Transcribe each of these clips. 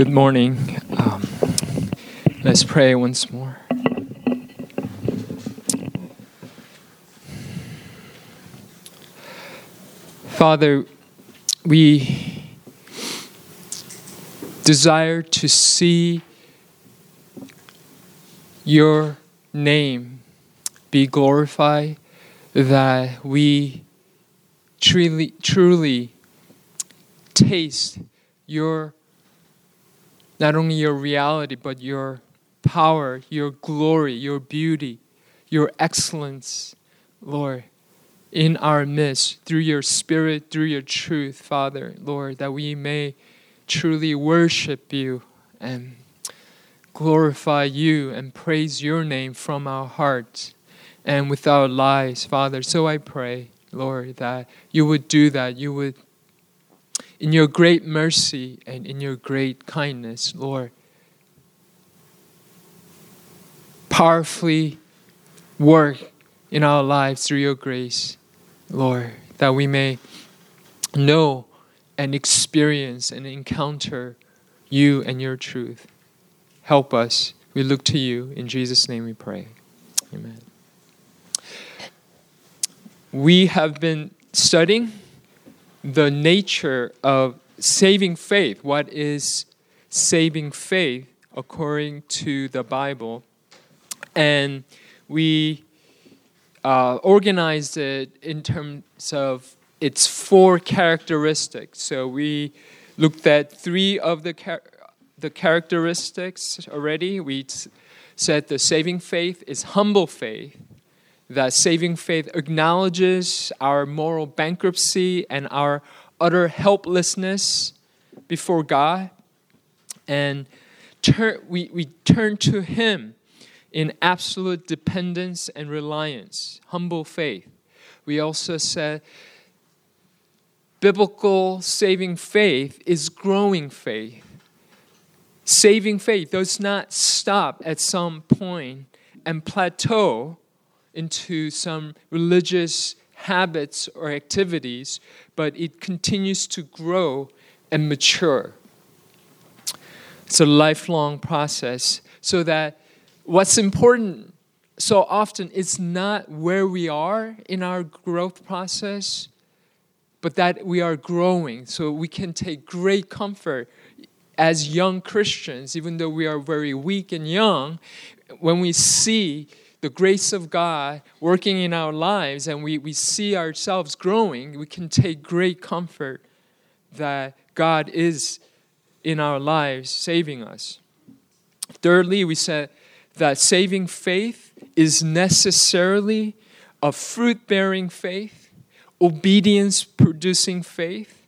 Good morning. Let's pray once more. Father, we desire to see your name be glorified, that we truly taste your, not only your reality, but your power, your glory, your beauty, your excellence, Lord, in our midst, through your Spirit, through your truth, Father, Lord, that we may truly worship you and glorify you and praise your name from our hearts and with our lives, Father. So I pray, Lord, that you would do that. You would, in your great mercy and in your great kindness, Lord, powerfully work in our lives through your grace, Lord, that we may know and experience and encounter you and your truth. Help us. We look to you. In Jesus' name we pray. Amen. We have been studying the nature of saving faith. What is saving faith according to the Bible? And we organized it in terms of its four characteristics. So we looked at three of the characteristics already. We said the saving faith is humble faith. That saving faith acknowledges our moral bankruptcy and our utter helplessness before God. And we turn to Him in absolute dependence and reliance, humble faith. We also said biblical saving faith is growing faith. Saving faith does not stop at some point and plateau into some religious habits or activities, but it continues to grow and mature. It's a lifelong process, so that what's important so often is not where we are in our growth process, but that we are growing. So we can take great comfort as young Christians, even though we are very weak and young, when we see the grace of God working in our lives and we see ourselves growing, we can take great comfort that God is in our lives saving us. Thirdly, we said that saving faith is necessarily a fruit-bearing faith, obedience-producing faith,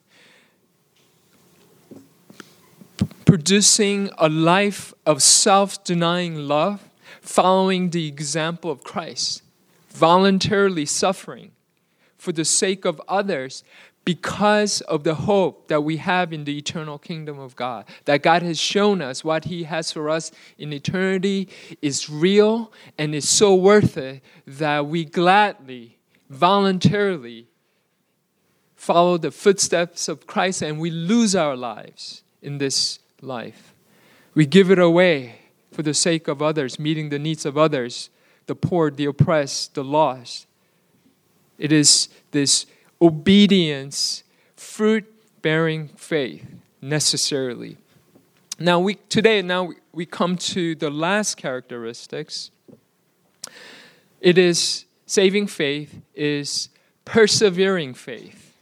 producing a life of self-denying love, following the example of Christ, voluntarily suffering for the sake of others because of the hope that we have in the eternal kingdom of God. That God has shown us what He has for us in eternity is real and is so worth it that we gladly, voluntarily follow the footsteps of Christ and we lose our lives in this life. We give it away for the sake of others, meeting the needs of others, the poor, the oppressed, the lost. It is this obedience, fruit-bearing faith, necessarily. Now we come to the last characteristics. It is, saving faith is persevering faith.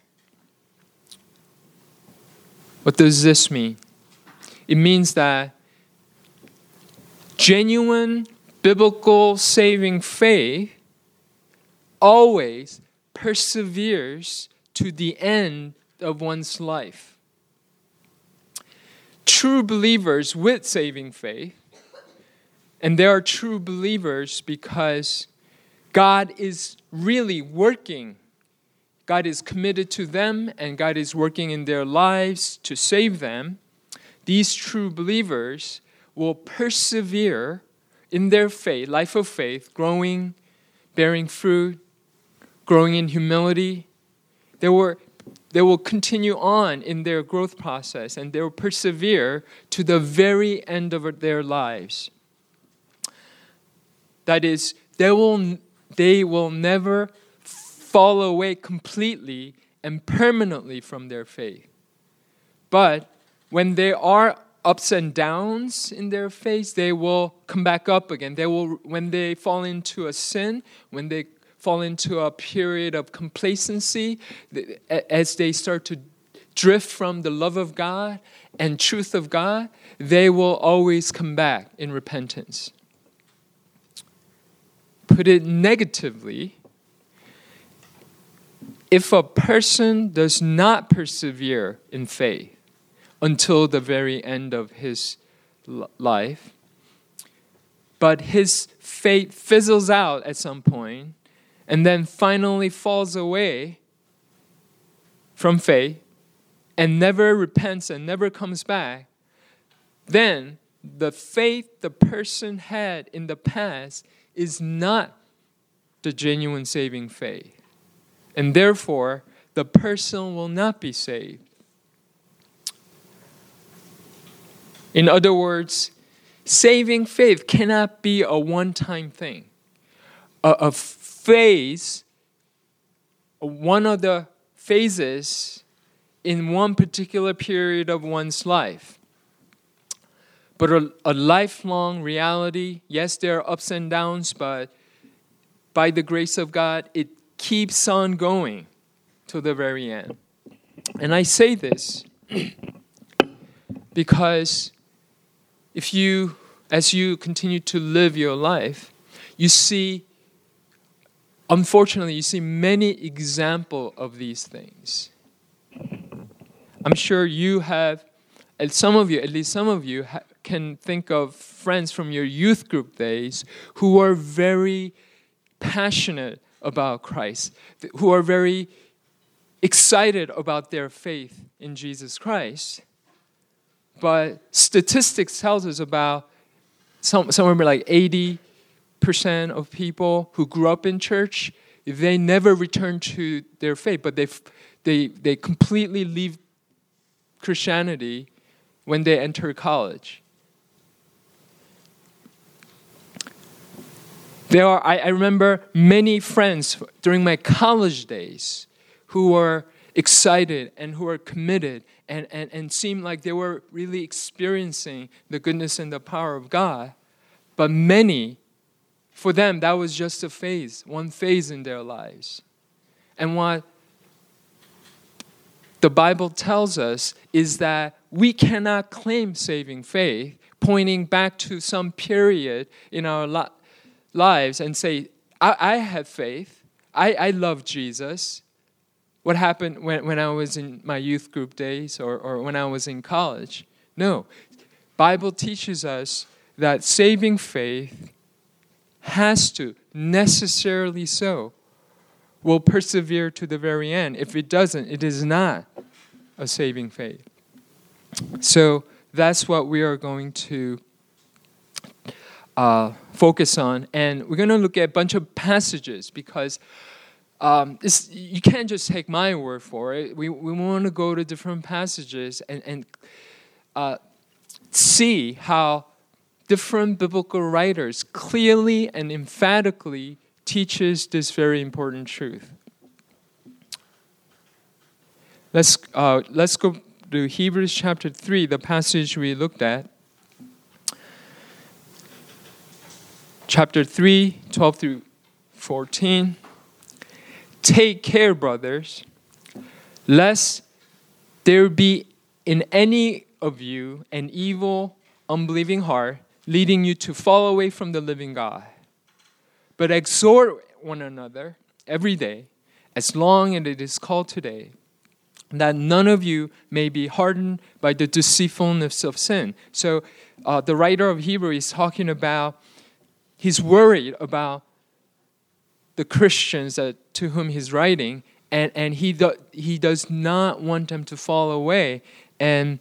What does this mean? It means that genuine biblical saving faith always perseveres to the end of one's life. True believers with saving faith, and they are true believers because God is really working. God is committed to them and God is working in their lives to save them. These true believers will persevere in their faith, life of faith, growing, bearing fruit, growing in humility. they will continue on in their growth process, and they will persevere to the very end of their lives. That is, they will never fall away completely and permanently from their faith. But when there are ups and downs in their faith, they will come back up again. When they fall into a sin, when they fall into a period of complacency, as they start to drift from the love of God and truth of God, they will always come back in repentance. Put it negatively, if a person does not persevere in faith until the very end of his life, but his faith fizzles out at some point and then finally falls away from faith and never repents and never comes back, then the faith the person had in the past is not the genuine saving faith. And therefore, the person will not be saved. In other words, saving faith cannot be a one-time thing. A phase, one of the phases in one particular period of one's life. But a lifelong reality. Yes, there are ups and downs, but by the grace of God, it keeps on going to the very end. And I say this because as you continue to live your life, unfortunately, you see many examples of these things. I'm sure you have, at least some of you, can think of friends from your youth group days who are very passionate about Christ, who are very excited about their faith in Jesus Christ. But statistics tells us about somewhere like 80% of people who grew up in church, they never return to their faith, but they completely leave Christianity when they enter college. I remember many friends during my college days who were excited and who were committed and seemed like they were really experiencing the goodness and the power of God. But many, for them, that was just one phase in their lives. And what the Bible tells us is that we cannot claim saving faith pointing back to some period in our lives and say, I have faith, I love Jesus. What happened when I was in my youth group days or when I was in college? No. Bible teaches us that saving faith has to, necessarily so, will persevere to the very end. If it doesn't, it is not a saving faith. So that's what we are going to focus on. And we're going to look at a bunch of passages because you can't just take my word for it. We want to go to different passages and see how different biblical writers clearly and emphatically teaches this very important truth. Let's go to Hebrews chapter 3, the passage we looked at. Chapter 3, 12 through 14. Take care, brothers, lest there be in any of you an evil, unbelieving heart, leading you to fall away from the living God. But exhort one another every day, as long as it is called today, that none of you may be hardened by the deceitfulness of sin. So the writer of Hebrews is talking about, he's worried about the Christians to whom he's writing, and he does not want them to fall away. And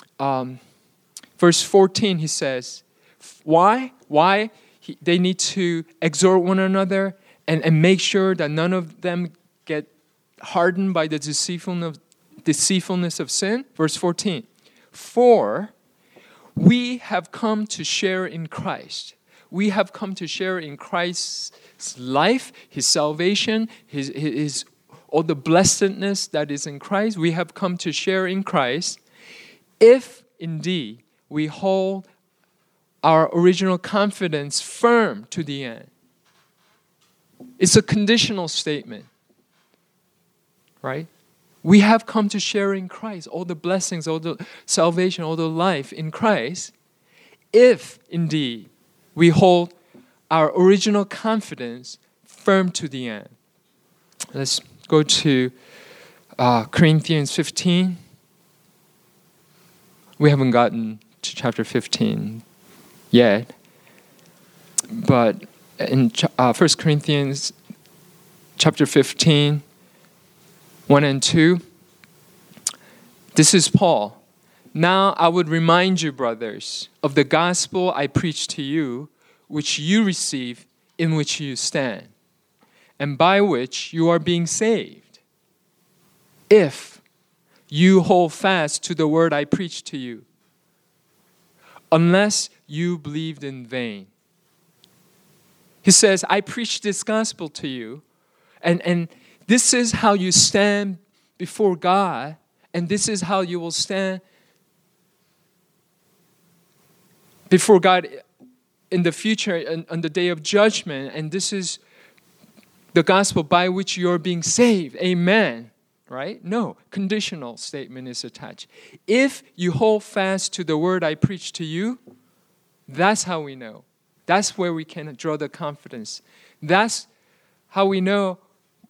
verse 14, he says, why? They need to exhort one another and make sure that none of them get hardened by the deceitfulness deceitfulness of sin. Verse 14. For we have come to share in Christ. We have come to share in Christ's life, His salvation, His all the blessedness that is in Christ. We have come to share in Christ if indeed we hold our original confidence firm to the end. It's a conditional statement, right? We have come to share in Christ, all the blessings, all the salvation, all the life in Christ, if indeed we hold our original confidence firm to the end. Let's go to Corinthians 15. We haven't gotten to chapter 15 yet, but in 1 Corinthians chapter 15, 1 and 2, this is Paul. Now I would remind you, brothers, of the gospel I preached to you, which you received, in which you stand, and by which you are being saved, if you hold fast to the word I preached to you, unless you believed in vain. He says, I preached this gospel to you, and this is how you stand before God, and this is how you will stand before God in the future and on the day of judgment, and this is the gospel by which you are being saved. Amen. Right? No, conditional statement is attached. If you hold fast to the word I preached to you, that's how we know. That's where we can draw the confidence. That's how we know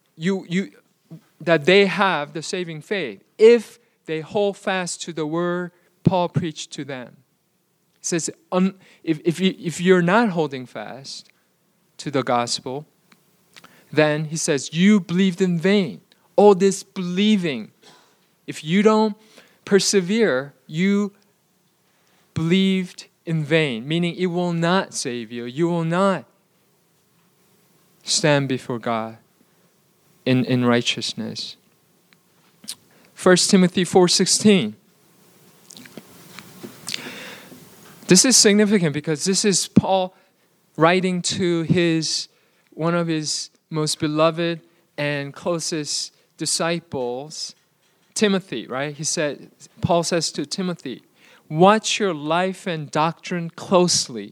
that they have the saving faith. If they hold fast to the word Paul preached to them. He says, if you're not holding fast to the gospel, then he says, you believed in vain. All this believing, if you don't persevere, you believed in vain, meaning it will not save you. You will not stand before God in righteousness. 1 Timothy 4:16. This is significant because this is Paul writing to one of his most beloved and closest disciples, Timothy, right? Paul says to Timothy, watch your life and doctrine closely.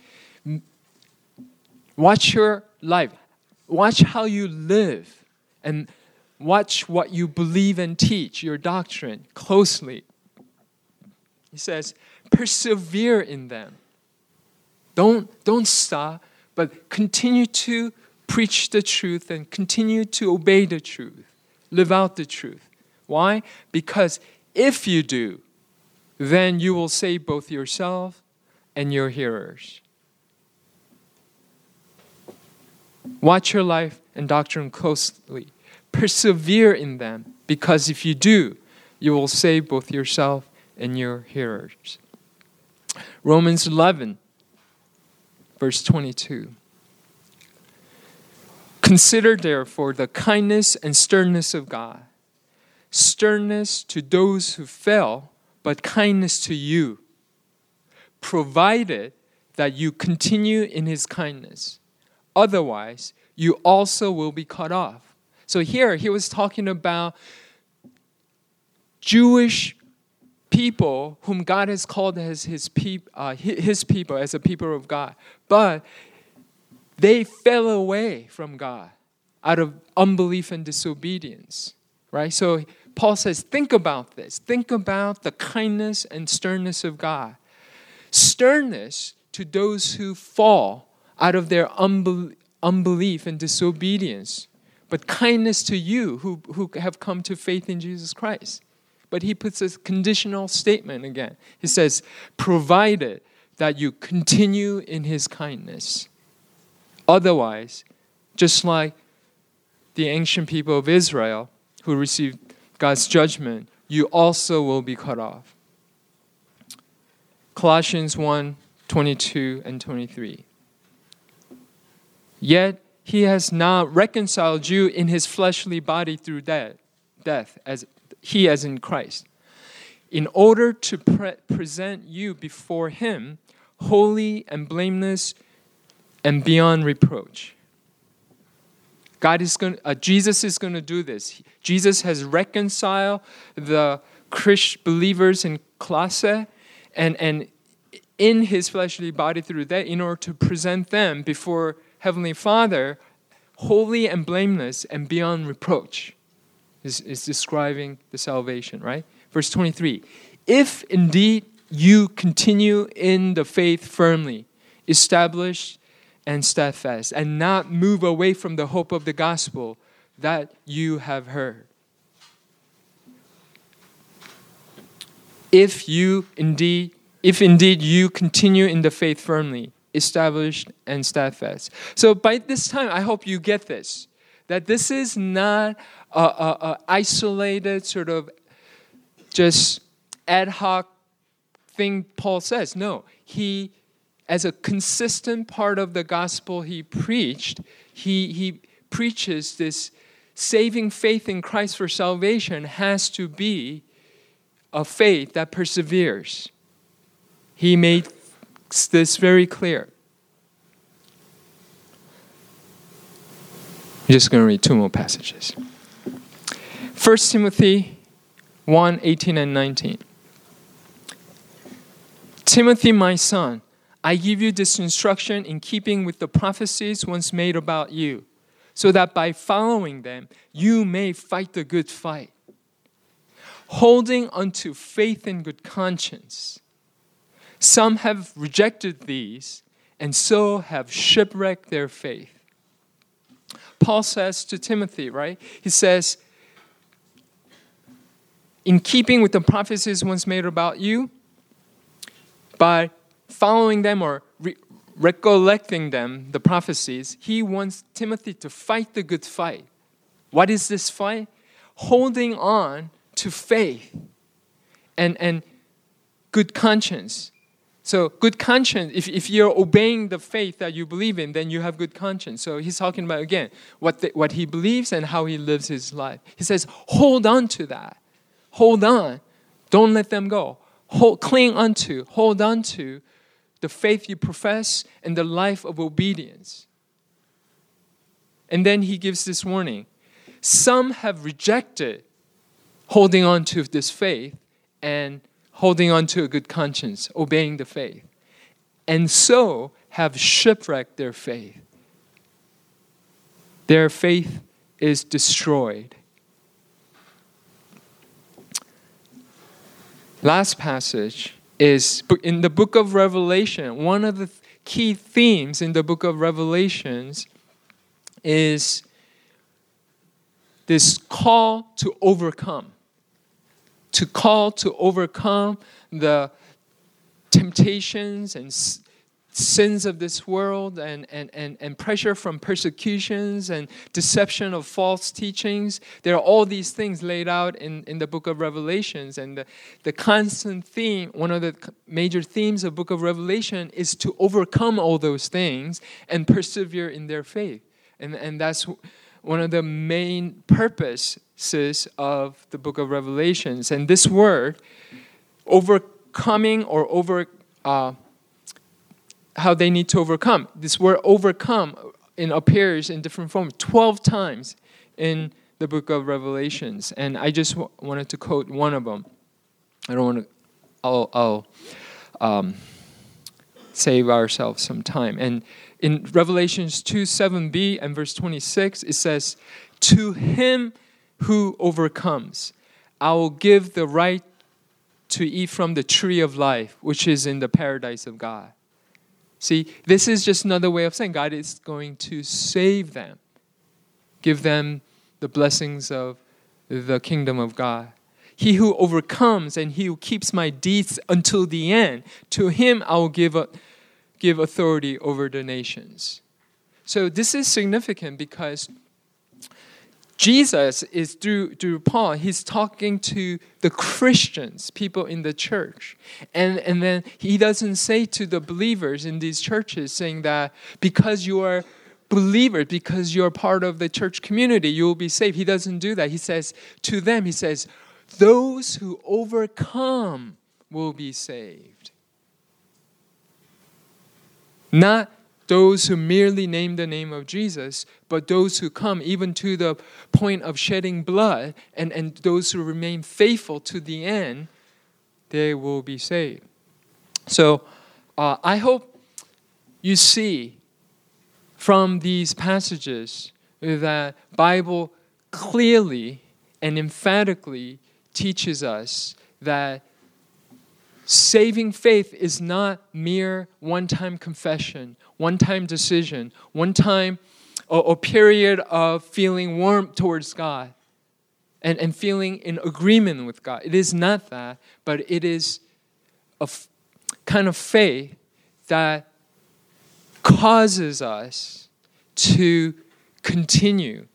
Watch your life. Watch how you live. And watch what you believe and teach, your doctrine, closely. He says, persevere in them. Don't stop, but continue to preach the truth and continue to obey the truth. Live out the truth. Why? Because if you do, then you will save both yourself and your hearers. Watch your life and doctrine closely. Persevere in them, because if you do, you will save both yourself and your hearers. Romans 11, verse 22. Consider, therefore, the kindness and sternness of God. Sternness to those who fell, but kindness to you, provided that you continue in His kindness. Otherwise, you also will be cut off. So here, he was talking about Jewish people whom God has called as His people, as a people of God. But they fell away from God out of unbelief and disobedience, right? So Paul says, think about this. Think about the kindness and sternness of God. Sternness to those who fall out of their unbelief and disobedience, but kindness to you who have come to faith in Jesus Christ. But he puts a conditional statement again. He says, provided that you continue in His kindness. Otherwise, just like the ancient people of Israel who received God's judgment, you also will be cut off. Colossians 1:22 and 23. Yet He has now reconciled you in His fleshly body through death, as He as in Christ. In order to present you before him, holy and blameless and beyond reproach. Jesus is going to do this. Jesus has reconciled the Christian believers in Colossae and in his fleshly body through that in order to present them before Heavenly Father holy and blameless and beyond reproach is describing the salvation, right? Verse 23, if indeed you continue in the faith firmly, established and steadfast, and not move away from the hope of the gospel that you have heard. If indeed you continue in the faith firmly, established and steadfast. So by this time, I hope you get this, that this is not a isolated sort of just ad hoc thing Paul says. No, he, as a consistent part of the gospel he preached, he preaches this saving faith in Christ for salvation has to be a faith that perseveres. He made this very clear. I'm just going to read two more passages. 1 Timothy 1, 18 and 19. Timothy, my son, I give you this instruction in keeping with the prophecies once made about you, so that by following them, you may fight the good fight, holding unto faith and good conscience. Some have rejected these, and so have shipwrecked their faith. Paul says to Timothy, right? He says, in keeping with the prophecies once made about you, by following them or recollecting them, the prophecies, he wants Timothy to fight the good fight. What is this fight? Holding on to faith and good conscience. So good conscience, if you're obeying the faith that you believe in, then you have good conscience. So he's talking about, again, what he believes and how he lives his life. He says, hold on to that. Hold on. Don't let them go. Hold on to the faith you profess and the life of obedience. And then he gives this warning. Some have rejected holding on to this faith and holding on to a good conscience, obeying the faith, and so have shipwrecked their faith. Their faith is destroyed. Last passage is in the book of Revelation. One of the key themes in the book of Revelations is this call to overcome. To call to overcome the temptations and sins of this world and pressure from persecutions and deception of false teachings. There are all these things laid out in the book of Revelations. And the constant theme, one of the major themes of the book of Revelation is to overcome all those things and persevere in their faith. And that's one of the main purposes of the book of Revelations. And this word, overcoming or how they need to overcome. This word overcome appears in different forms 12 times in the book of Revelations. And I just wanted to quote one of them. I don't want to, I'll save ourselves some time. And in Revelations 2:7b and verse 26, it says, to him who overcomes, I will give the right to eat from the tree of life, which is in the paradise of God. See, this is just another way of saying God is going to save them, give them the blessings of the kingdom of God. He who overcomes and he who keeps my deeds until the end, to him I will give authority over the nations. So this is significant because Jesus is through Paul, he's talking to the Christians, people in the church. And then he doesn't say to the believers in these churches saying that because you are believers, because you're part of the church community, you will be saved. He doesn't do that. He says to them, he says, those who overcome will be saved. Not those who merely name the name of Jesus, but those who come even to the point of shedding blood, and those who remain faithful to the end, they will be saved. So I hope you see from these passages that Bible clearly and emphatically teaches us that saving faith is not mere one-time confession, one-time decision, one-time or period of feeling warm towards God and feeling in agreement with God. It is not that, but it is a kind of faith that causes us to continue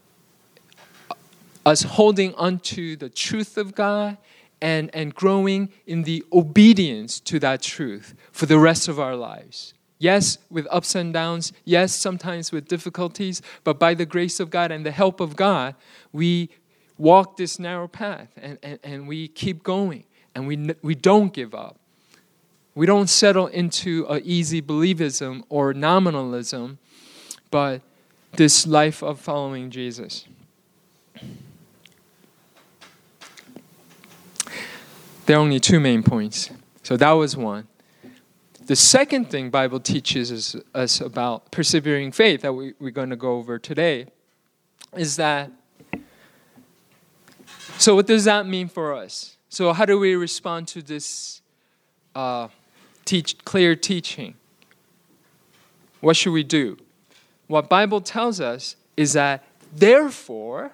us holding onto the truth of God and growing in the obedience to that truth for the rest of our lives. Yes, with ups and downs. Yes, sometimes with difficulties. But by the grace of God and the help of God, we walk this narrow path and we keep going. And we don't give up. We don't settle into an easy believism or nominalism, but this life of following Jesus. There are only two main points. So that was one. The second thing Bible teaches us about persevering faith that we're going to go over today is that, so what does that mean for us? So how do we respond to this clear teaching? What should we do? What Bible tells us is that, therefore,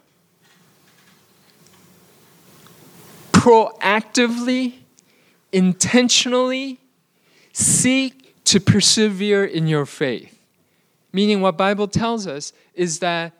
proactively, intentionally seek to persevere in your faith. Meaning what Bible tells us is that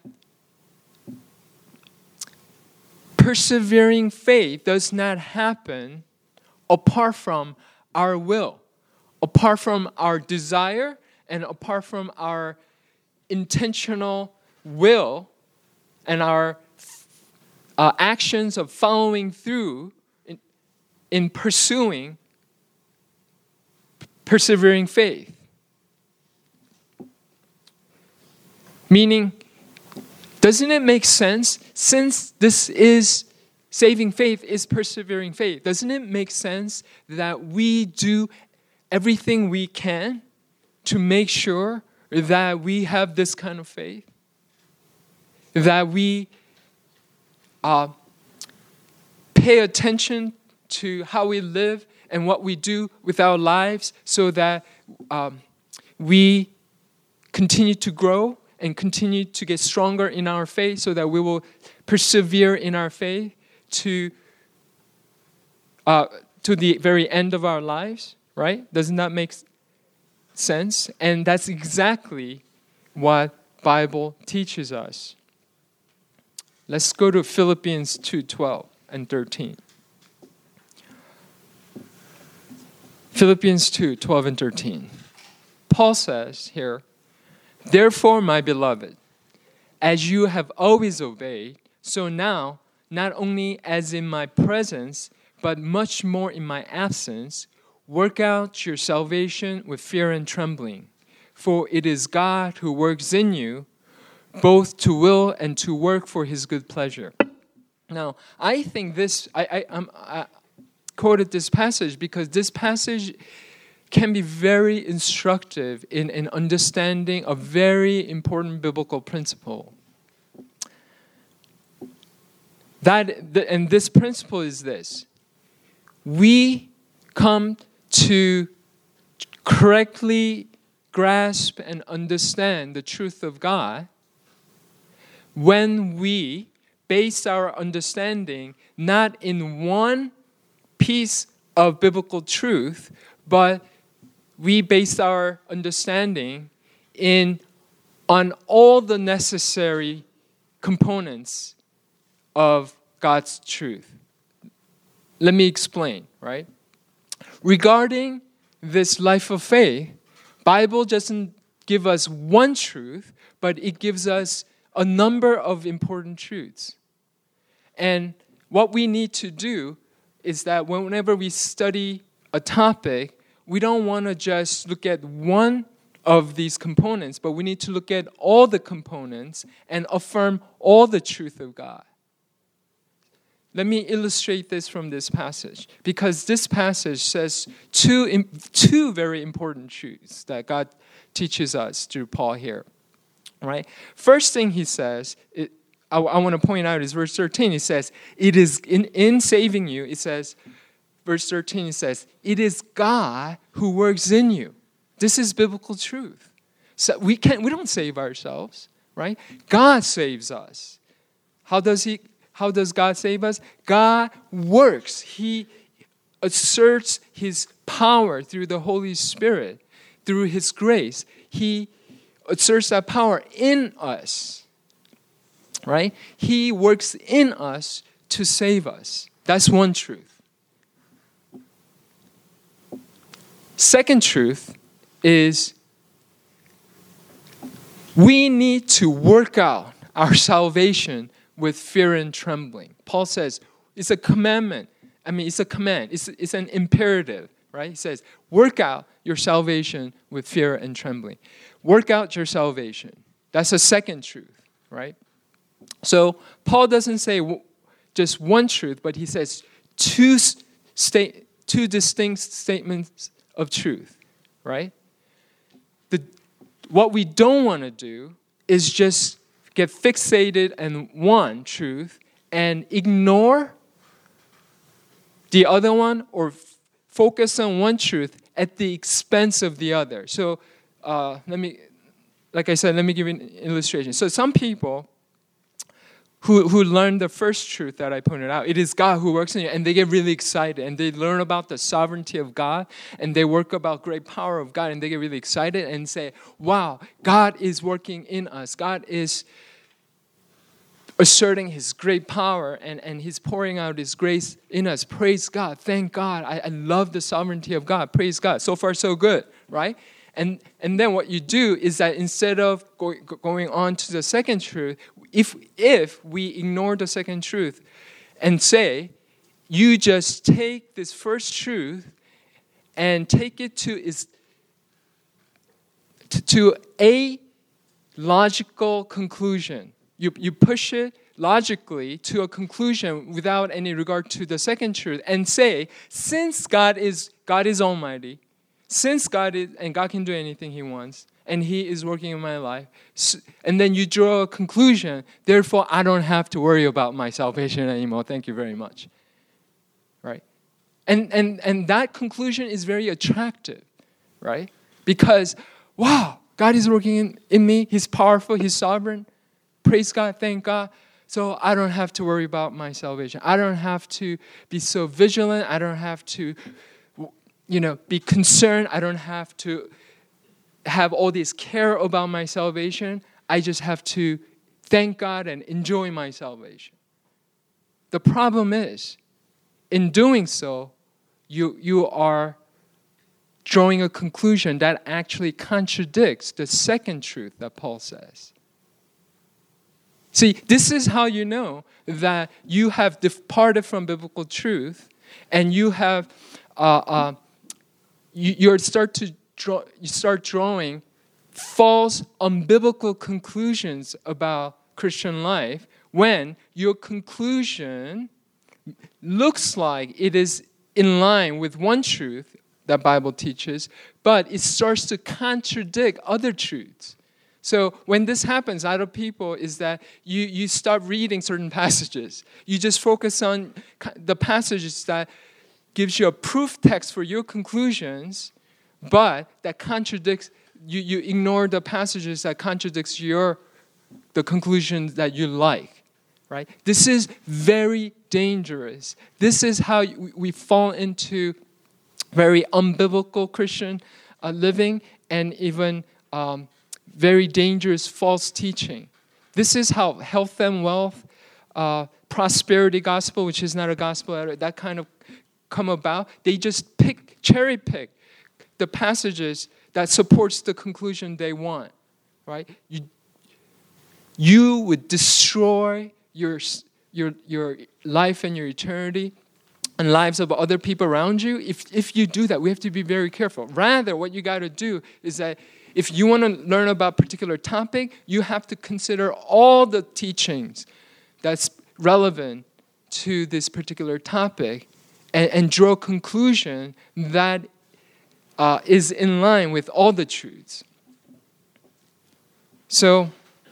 persevering faith does not happen apart from our will, apart from our desire, and apart from our intentional will and our actions of following through in pursuing persevering faith. Meaning, doesn't it make sense, since this is saving faith is persevering faith, doesn't it make sense that we do everything we can to make sure that we have this kind of faith? That we pay attention to how we live and what we do with our lives so that we continue to grow and continue to get stronger in our faith so that we will persevere in our faith to the very end of our lives, right? Doesn't that make sense? And that's exactly what Bible teaches us. Let's go to Philippians 2:12 and 13. Philippians 2:12 and 13. Paul says here, "Therefore, my beloved, as you have always obeyed, so now, not only as in my presence, but much more in my absence, work out your salvation with fear and trembling. For it is God who works in you, both to will and to work for his good pleasure." Now, I think this, I quoted this passage because this passage can be very instructive in understanding a very important biblical principle. And this principle is this: we come to correctly grasp and understand the truth of God when we base our understanding not in one piece of biblical truth, but we base our understanding on all the necessary components of God's truth. Let me explain, right? Regarding this life of faith, Bible doesn't give us one truth, but it gives us a number of important truths. And what we need to do is that whenever we study a topic, we don't want to just look at one of these components, but we need to look at all the components and affirm all the truth of God. Let me illustrate this from this passage, because this passage says two very important truths that God teaches us through Paul here. Right? First thing he says, I want to point out is verse 13. He says, it is in saving you, it says, verse 13, it says, it is God who works in you. This is biblical truth. So we don't save ourselves, right? God saves us. How does God save us? God works. He asserts his power through the Holy Spirit, through his grace. He asserts that power in us, right? He works in us to save us. That's one truth. Second truth is we need to work out our salvation with fear and trembling. Paul says it's a commandment. It's a command. It's an imperative, right? He says, work out your salvation with fear and trembling. Work out your salvation. That's a second truth, right? So Paul doesn't say just one truth, but he says two distinct statements of truth, right? What we don't want to do is just get fixated on one truth and ignore the other one, or focus on one truth at the expense of the other. So let me give you an illustration. So some people who learn the first truth that I pointed out, it is God who works in you, and they get really excited, and they learn about the sovereignty of God, and they work about great power of God, and they get really excited and say, wow, God is working in us. God is asserting his great power, and he's pouring out his grace in us. Praise God. Thank God. I love the sovereignty of God. Praise God. So far, so good, right? And then what you do is that instead of going on to the second truth, if we ignore the second truth and say, you just take this first truth and take it to a logical conclusion. You push it logically to a conclusion without any regard to the second truth, and say, since God is almighty, since God can do anything he wants, and he is working in my life, and then you draw a conclusion, therefore I don't have to worry about my salvation anymore. Thank you very much. Right? And that conclusion is very attractive, right? Because, wow, God is working in me. He's powerful. He's sovereign. Praise God. Thank God. So I don't have to worry about my salvation. I don't have to be so vigilant. I don't have to, be concerned. I don't have to have all this care about my salvation. I just have to thank God and enjoy my salvation. The problem is, in doing so, you are drawing a conclusion that actually contradicts the second truth that Paul says. See, this is how you know that you have departed from biblical truth, and you have you start drawing false, unbiblical conclusions about Christian life when your conclusion looks like it is in line with one truth that Bible teaches, but it starts to contradict other truths. So when this happens out of people is that you stop reading certain passages. You just focus on the passages that gives you a proof text for your conclusions, but that contradicts, you ignore the passages that contradicts the conclusions that you like, right? This is very dangerous. This is how we fall into very unbiblical Christian living, and even very dangerous false teaching. This is how health and wealth, prosperity gospel, which is not a gospel, that kind of come about. They just cherry pick the passages that supports the conclusion they want, right? You would destroy your your life and your eternity and lives of other people around you, if you do that, we have to be very careful. Rather, what you got to do is that if you want to learn about a particular topic, you have to consider all the teachings that's relevant to this particular topic and draw a conclusion that is in line with all the truths. So,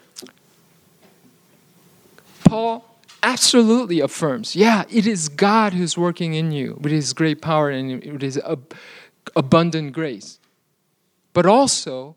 Paul absolutely affirms, it is God who's working in you with His great power and with His abundant grace. But also,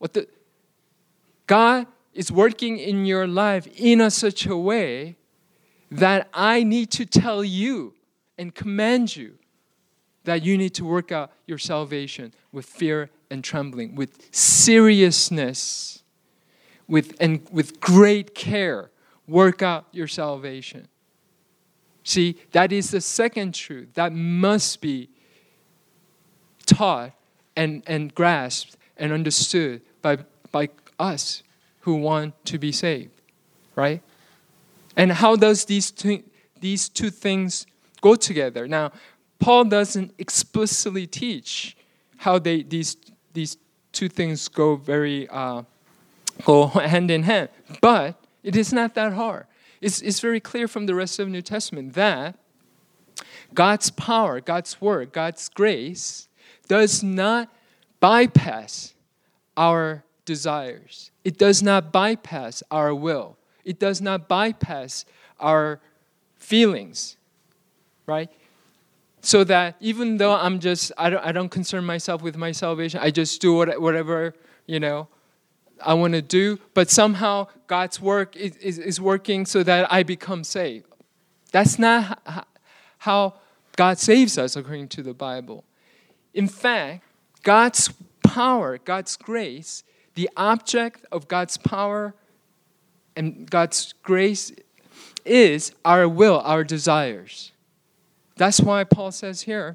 God is working in your life in such a way that I need to tell you and command you that you need to work out your salvation with fear and trembling, with seriousness, with great care. Work out your salvation. See, that is the second truth that must be taught and grasped and understood by us who want to be saved, right? And how does these two things go together? Now, Paul doesn't explicitly teach how these two things go go hand in hand, but it is not that hard. It's very clear from the rest of the New Testament that God's power, God's word, God's grace does not bypass our desires. It does not bypass our will. It does not bypass our feelings, right? So that even though I don't concern myself with my salvation, I just do whatever, I want to do, but somehow God's work is working so that I become saved. That's not how God saves us according to the Bible. In fact, God's power, God's grace, the object of God's power and God's grace is our will, our desires. That's why Paul says here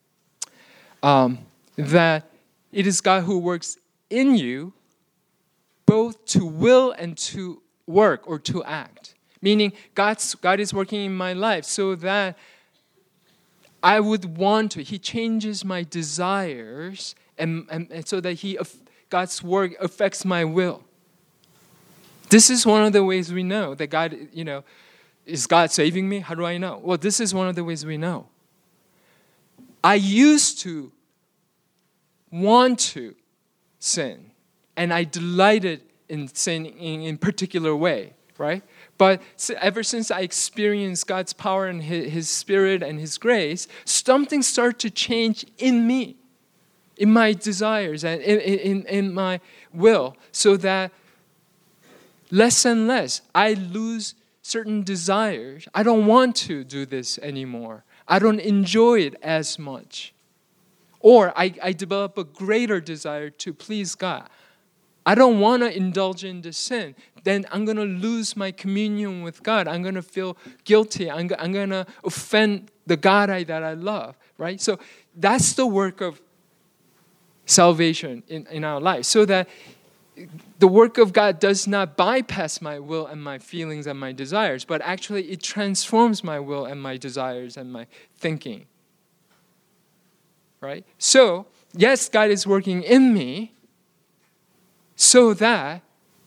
that it is God who works in you both to will and to work or to act. Meaning God is working in my life so that I would want to. He changes my desires and so that God's work affects my will. This is one of the ways we know that God, is God saving me? How do I know? Well, this is one of the ways we know. I used to want to sin. And I delighted in sinning in particular way, right? But ever since I experienced God's power and His Spirit and His grace, something started to change in me, in my desires and in my will, so that less and less I lose certain desires. I don't want to do this anymore. I don't enjoy it as much. Or I develop a greater desire to please God. I don't want to indulge in the sin. Then I'm going to lose my communion with God. I'm going to feel guilty. I'm going to offend the God that I love, right? So that's the work of salvation in our life. So that the work of God does not bypass my will and my feelings and my desires, but actually it transforms my will and my desires and my thinking, right? So, yes, God is working in me, so that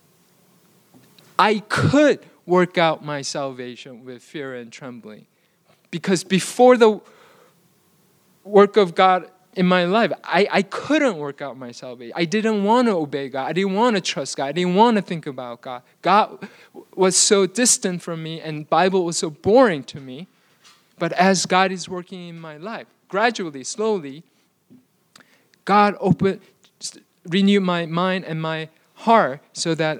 I could work out my salvation with fear and trembling. Because before the work of God in my life, I couldn't work out my salvation. I didn't want to obey God. I didn't want to trust God. I didn't want to think about God. God was so distant from me and the Bible was so boring to me. But as God is working in my life, gradually, slowly, God renewed my mind and my heart so that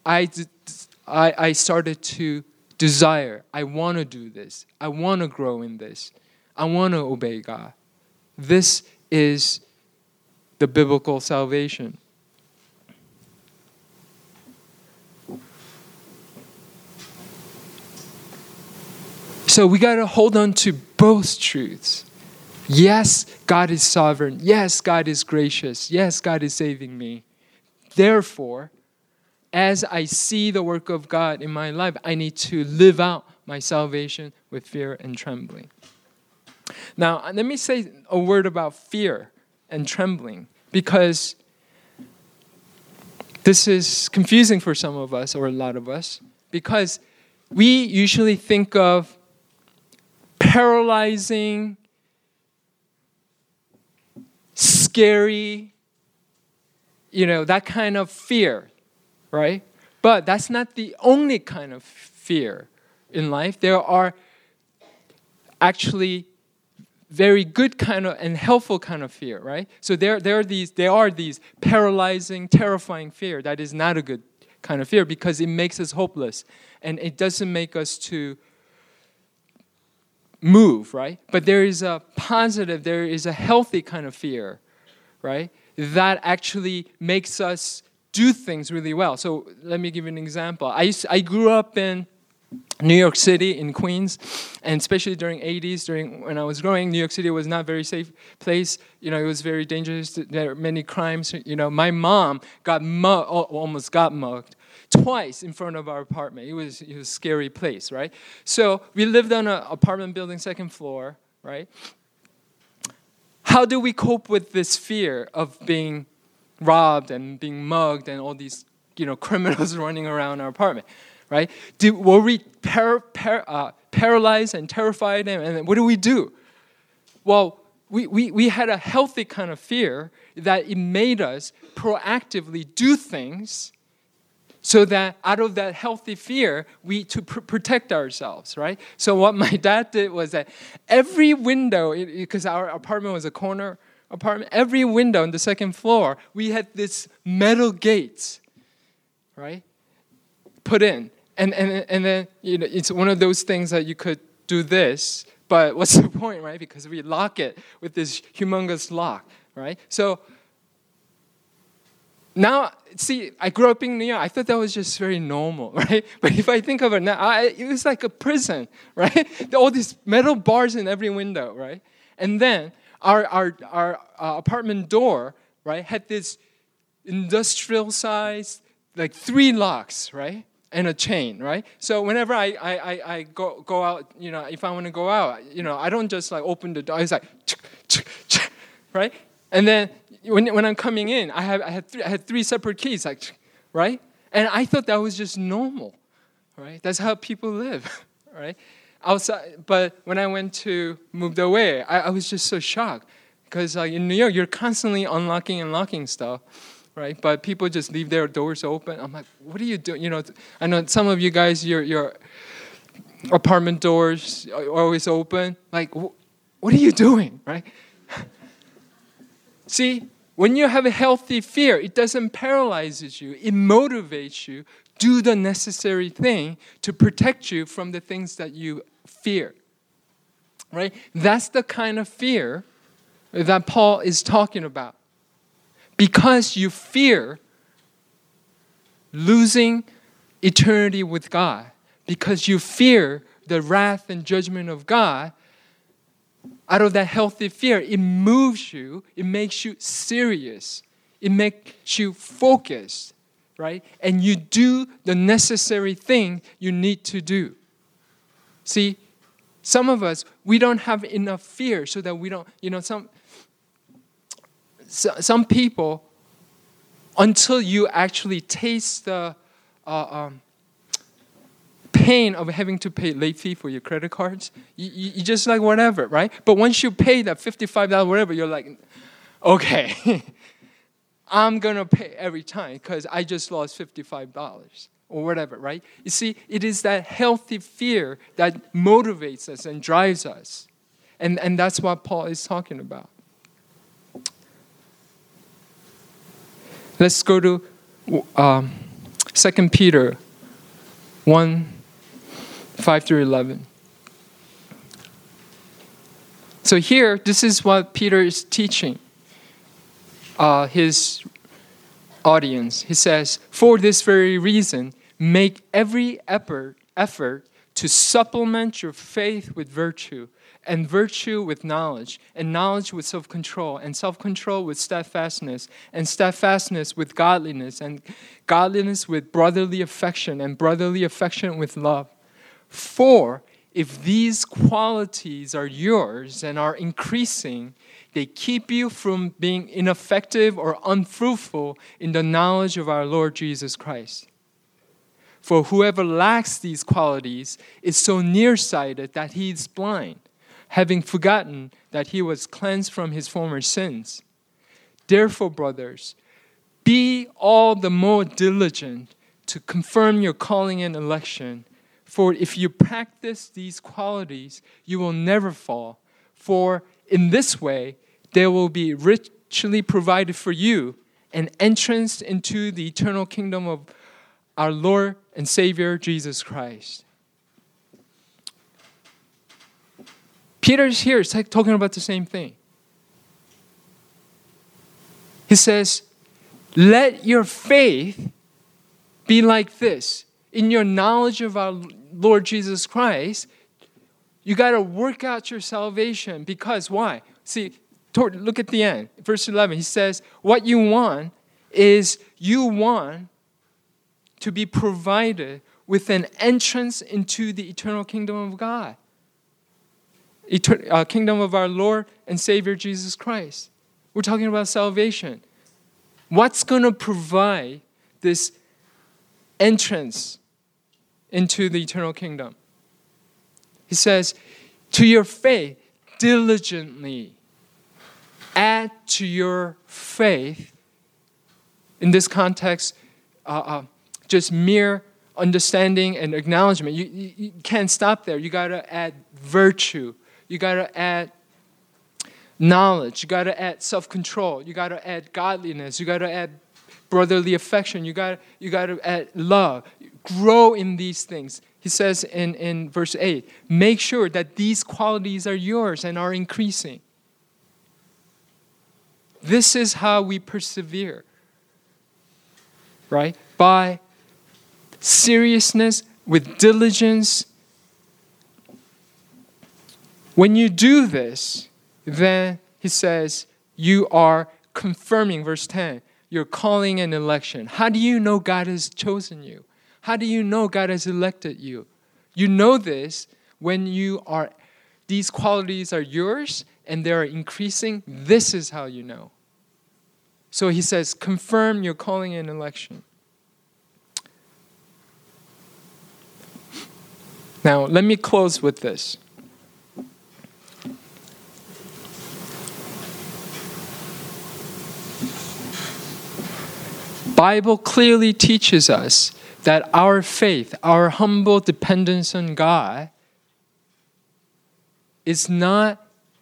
I started to desire. I want to do this. I want to grow in this. I want to obey God. This is the biblical salvation. So we got to hold on to both truths. Yes, God is sovereign. Yes, God is gracious. Yes, God is saving me. Therefore, as I see the work of God in my life, I need to live out my salvation with fear and trembling. Now, let me say a word about fear and trembling, because this is confusing for some of us, or a lot of us, because we usually think of paralyzing, scary, that kind of fear, right? But that's not the only kind of fear in life. There are actually very good kind of and helpful kind of fear, right? So there are these paralyzing, terrifying fear that is not a good kind of fear, because it makes us hopeless and it doesn't make us to move, right? But there is a positive, there is a healthy kind of fear, right? That actually makes us do things really well. So let me give you an example. I grew up in New York City, in Queens, and especially during 80s, when I was growing, New York City was not a very safe place. It was very dangerous. There were many crimes. My mom almost got mugged twice in front of our apartment. It was a scary place, right? So we lived on an apartment building, second floor, right? How do we cope with this fear of being robbed and being mugged and all these, criminals running around our apartment? Right? Were we paralyzed and terrified? And what do we do? Well, we had a healthy kind of fear that it made us proactively do things so that out of that healthy fear, to protect ourselves, right? So what my dad did was that every window, because our apartment was a corner apartment, every window on the second floor, we had this metal gates, right? Put in. And then it's one of those things that you could do this, but what's the point, right? Because we lock it with this humongous lock, right? So now, see, I grew up in New York. I thought that was just very normal, right? But if I think of it now, it was like a prison, right? All these metal bars in every window, right? And then our apartment door, right, had this industrial size, like 3 locks, right? And a chain, right? So whenever I go out, if I want to go out, I don't just like open the door. It's like, right? And then when I'm coming in, I had 3 separate keys, like, right? And I thought that was just normal, right? That's how people live, right? Outside, but when I moved away, I was just so shocked, because like in New York, you're constantly unlocking and locking stuff. Right? But people just leave their doors open. I'm like, what are you doing? I know some of you guys, your apartment doors are always open. Like, what are you doing, right? See, when you have a healthy fear, it doesn't paralyze you. It motivates you. Do the necessary thing to protect you from the things that you fear, right? That's the kind of fear that Paul is talking about. Because you fear losing eternity with God, because you fear the wrath and judgment of God, out of that healthy fear, it moves you, it makes you serious, it makes you focused, right? And you do the necessary thing you need to do. See, some of us, we don't have enough fear so that we don't, some people, until you actually taste the pain of having to pay late fee for your credit cards, you just like whatever, right? But once you pay that $55, whatever, you're like, okay, I'm going to pay every time because I just lost $55 or whatever, right? You see, it is that healthy fear that motivates us and drives us. And that's what Paul is talking about. Let's go to 2 Peter 1, 5 through 11. So here, this is what Peter is teaching his audience. He says, for this very reason, make every effort to supplement your faith with virtue, and virtue with knowledge, and knowledge with self-control, and self-control with steadfastness, and steadfastness with godliness, and godliness with brotherly affection, and brotherly affection with love. For if these qualities are yours and are increasing, they keep you from being ineffective or unfruitful in the knowledge of our Lord Jesus Christ. For whoever lacks these qualities is so nearsighted that he is blind, having forgotten that he was cleansed from his former sins. Therefore, brothers, be all the more diligent to confirm your calling and election. For if you practice these qualities, you will never fall. For in this way, there will be richly provided for you an entrance into the eternal kingdom of our Lord and Savior, Jesus Christ. Peter's here is talking about the same thing. He says, let your faith be like this. In your knowledge of our Lord Jesus Christ, you got to work out your salvation. Because why? See, look at the end. Verse 11, he says, what you want is you want to be provided with an entrance into the eternal kingdom of God. Kingdom of our Lord and Savior Jesus Christ. We're talking about salvation. What's going to provide this entrance into the eternal kingdom? He says, to your faith, diligently add to your faith. In this context, just mere understanding and acknowledgement. You can't stop there. You got to add virtue. You got to add knowledge. You got to add self-control. You got to add godliness. You got to add brotherly affection. You got to add love. Grow in these things. He says in verse 8, make sure that these qualities are yours and are increasing. This is how we persevere, right? By seriousness, with diligence. When you do this, then he says you are confirming, verse 10, your calling and election. How do you know God has chosen you? How do you know God has elected you? You know this when these qualities are yours and they're increasing. This is how you know. So he says, confirm your calling and election. Now, let me close with this. Bible clearly teaches us that our faith, our humble dependence on God, is not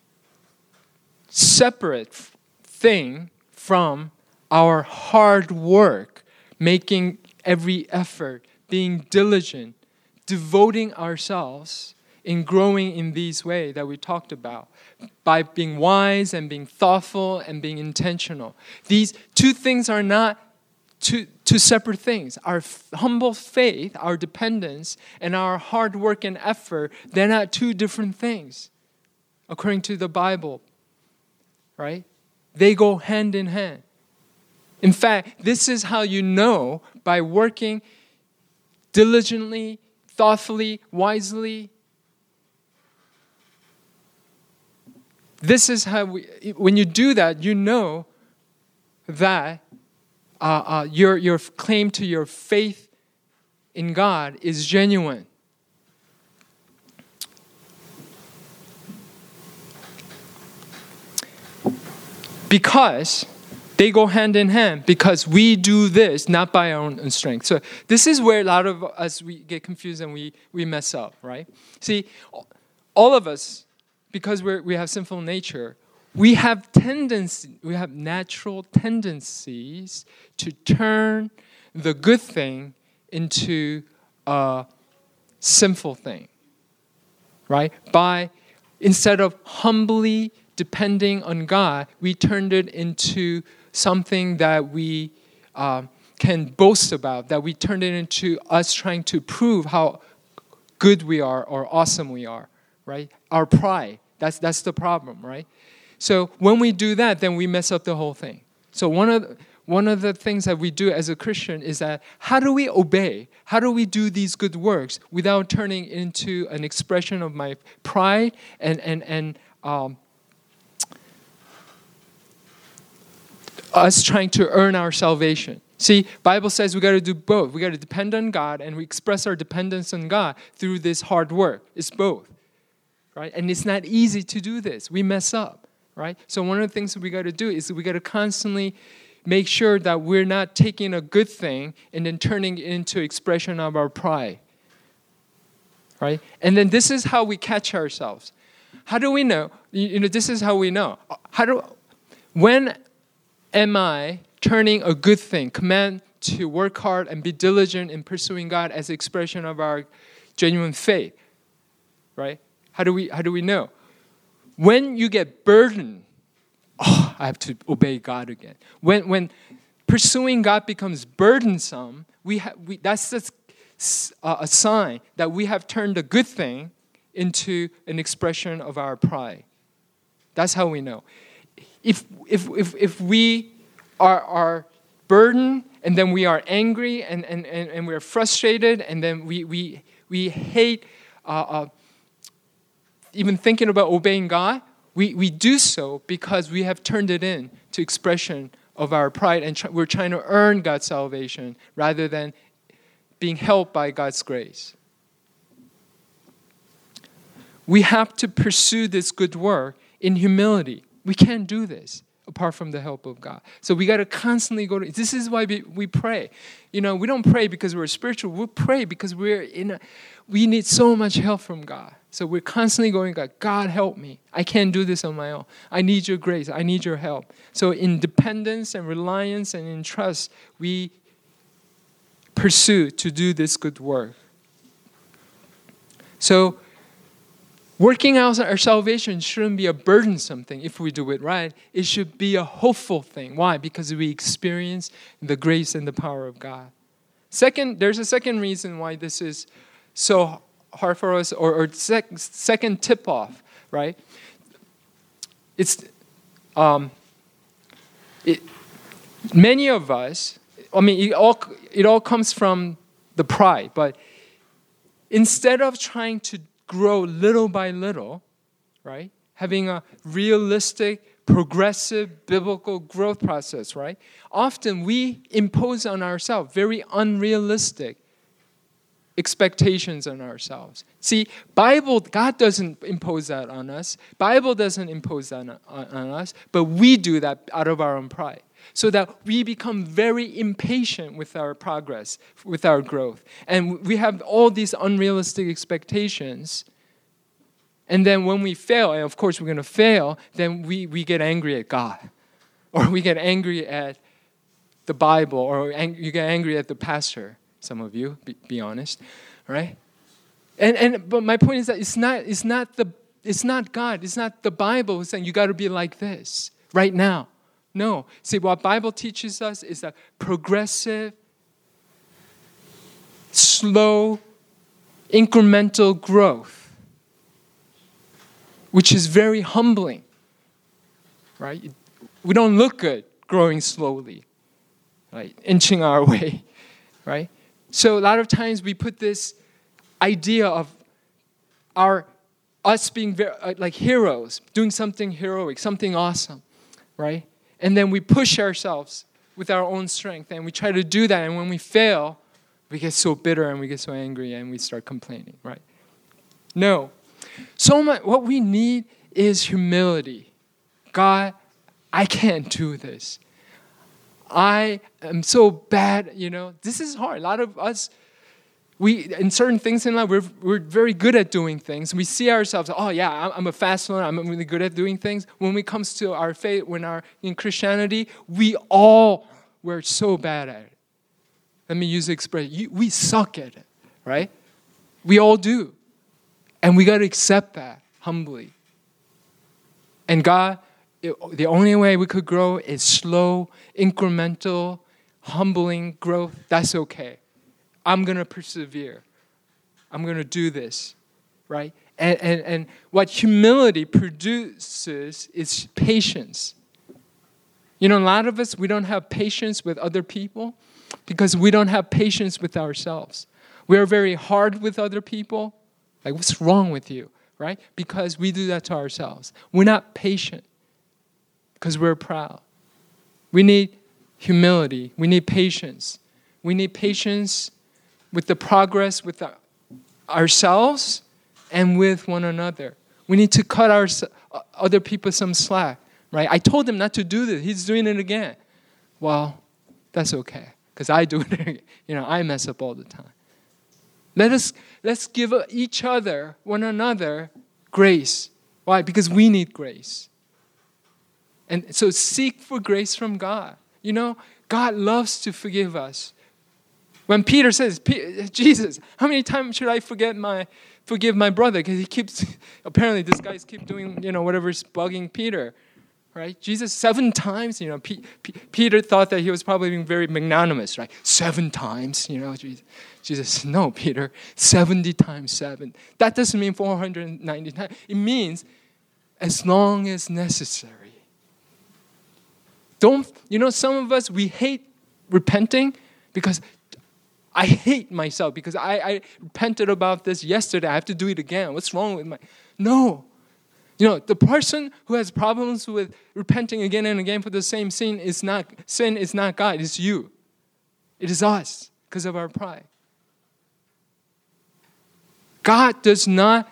separate thing from our hard work, making every effort, being diligent, devoting ourselves in growing in these ways that we talked about, by being wise and being thoughtful and being intentional. These two things are not two separate things. Our humble faith, our dependence, and our hard work and effort, they're not two different things, according to the Bible, right? They go hand in hand. In fact, this is how you know by working diligently, thoughtfully, wisely. This is how when you do that, you know that your claim to your faith in God is genuine. Because they go hand in hand, because we do this not by our own strength. So this is where a lot of us, we get confused and we mess up, right? See, all of us, because we have sinful nature, we have natural tendencies to turn the good thing into a sinful thing, right? Instead of humbly depending on God, we turned it into something that we can boast about, that we turned it into us trying to prove how good we are or awesome we are, right? Our pride, that's the problem, right? So when we do that, then we mess up the whole thing. So one of the things that we do as a Christian is that how do we obey? How do we do these good works without turning into an expression of my pride and us trying to earn our salvation? See, Bible says we got to do both. We got to depend on God, and we express our dependence on God through this hard work. It's both, right? And it's not easy to do this. We mess up, right? So one of the things that we got to do is we got to constantly make sure that we're not taking a good thing and then turning it into expression of our pride, right? And then this is how we catch ourselves. How do we know? This is how we know. When am I turning a good thing, command to work hard and be diligent in pursuing God as an expression of our genuine faith, right? How do we know? When you get burdened, I have to obey God again. When pursuing God becomes burdensome, that's just a sign that we have turned a good thing into an expression of our pride. That's how we know. If we are burdened and then we are angry and we're frustrated and then we hate even thinking about obeying God, we do so because we have turned it in to expression of our pride and we're trying to earn God's salvation rather than being helped by God's grace. We have to pursue this good work in humility. We can't do this apart from the help of God. So we got to constantly go to, this is why we pray. We don't pray because we're spiritual. We pray because we need so much help from God. So we're constantly going, God, help me. I can't do this on my own. I need your grace. I need your help. So in dependence and reliance and in trust, we pursue to do this good work. So working out our salvation shouldn't be a burdensome thing if we do it right. It should be a hopeful thing. Why? Because we experience the grace and the power of God. There's a second reason why this is so hard for us, or second tip-off, right? Many of us, it all comes from the pride, but instead of trying to grow little by little, right? Having a realistic, progressive, biblical growth process, right? Often we impose on ourselves very unrealistic expectations on ourselves. See, God doesn't impose that on us. Bible doesn't impose that on us, but we do that out of our own pride. So that we become very impatient with our progress, with our growth. And we have all these unrealistic expectations. And then when we fail, and of course we're going to fail, then we get angry at God. Or we get angry at the Bible, or you get angry at the pastor. Some of you, be honest, right? But my point is that it's not God, it's not the Bible who's saying you got to be like this right now. No. See, what Bible teaches us is a progressive, slow, incremental growth, which is very humbling, right? We don't look good growing slowly, right? Inching our way, right? So a lot of times we put this idea of us being like heroes, doing something heroic, something awesome, right? And then we push ourselves with our own strength, and we try to do that. And when we fail, we get so bitter and we get so angry and we start complaining, right? No. So much. What we need is humility. God, I can't do this. I am so bad, This is hard. A lot of us, in certain things in life, we're very good at doing things. We see ourselves, I'm a fast learner. I'm really good at doing things. When it comes to our faith, in Christianity, we're so bad at it. Let me use the expression, we suck at it, right? We all do. And we got to accept that humbly. And God, the only way we could grow is slow, incremental, humbling growth. That's okay. I'm going to persevere. I'm going to do this, right? And what humility produces is patience. You know, a lot of us, we don't have patience with other people because we don't have patience with ourselves. We are very hard with other people. Like, what's wrong with you, right? Because we do that to ourselves. We're not patient because we're proud. We need humility. We need patience. We need patience with the progress with ourselves and with one another. We need to cut other people some slack, right? I told him not to do this. He's doing it again. Well, that's okay, because I do it again. I mess up all the time. Let's give each other, one another, grace. Why? Because we need grace. And so seek for grace from God. God loves to forgive us. When Peter says, Jesus, how many times should I forgive my brother? Because apparently this guy's keep doing, whatever's bugging Peter. Right? Jesus, 7 times, Peter thought that he was probably being very magnanimous, right? 7 times, Jesus, no, Peter, 70 times 7. That doesn't mean 490 times. It means as long as necessary. Some of us, we hate repenting because I hate myself because I repented about this yesterday. I have to do it again. What's wrong with No. The person who has problems with repenting again and again for the same sin is not God. It's you. It is us because of our pride. God is not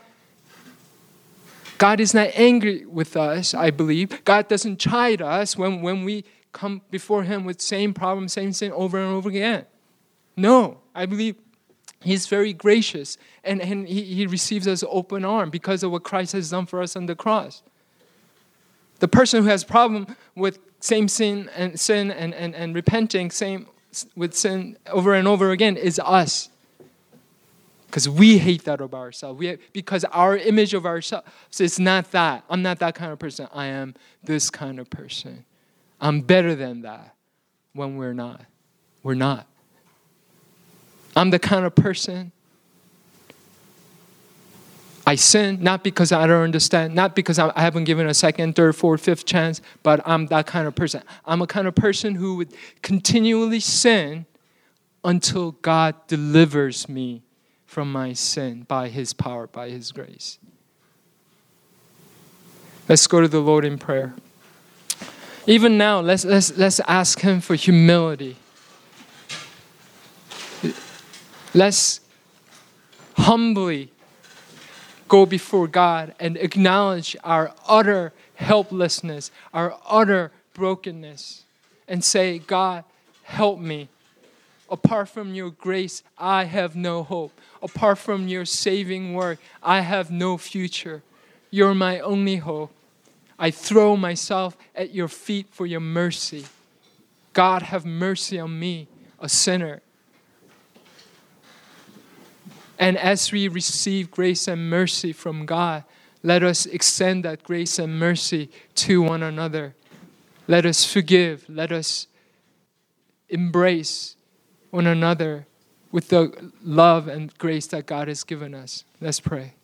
angry with us, I believe. God doesn't chide us when we come before Him with same problem, same sin over and over again. No, I believe He's very gracious, and he receives us open arm because of what Christ has done for us on the cross. The person who has problem with same sin and repenting with sin over and over again is us. Because we hate that about ourselves. Because our image of ourselves is not that. I'm not that kind of person. I am this kind of person. I'm better than that when we're not. We're not. I'm the kind of person, I sin, not because I don't understand, not because I haven't given a second, third, fourth, fifth chance, but I'm that kind of person. I'm a kind of person who would continually sin until God delivers me from my sin by His power, by His grace. Let's go to the Lord in prayer. Even now, let's ask Him for humility. Let's humbly go before God and acknowledge our utter helplessness, our utter brokenness, and say, God, help me. Apart from your grace, I have no hope. Apart from your saving work, I have no future. You're my only hope. I throw myself at your feet for your mercy. God, have mercy on me, a sinner. And as we receive grace and mercy from God, let us extend that grace and mercy to one another. Let us forgive. Let us embrace one another with the love and grace that God has given us. Let's pray.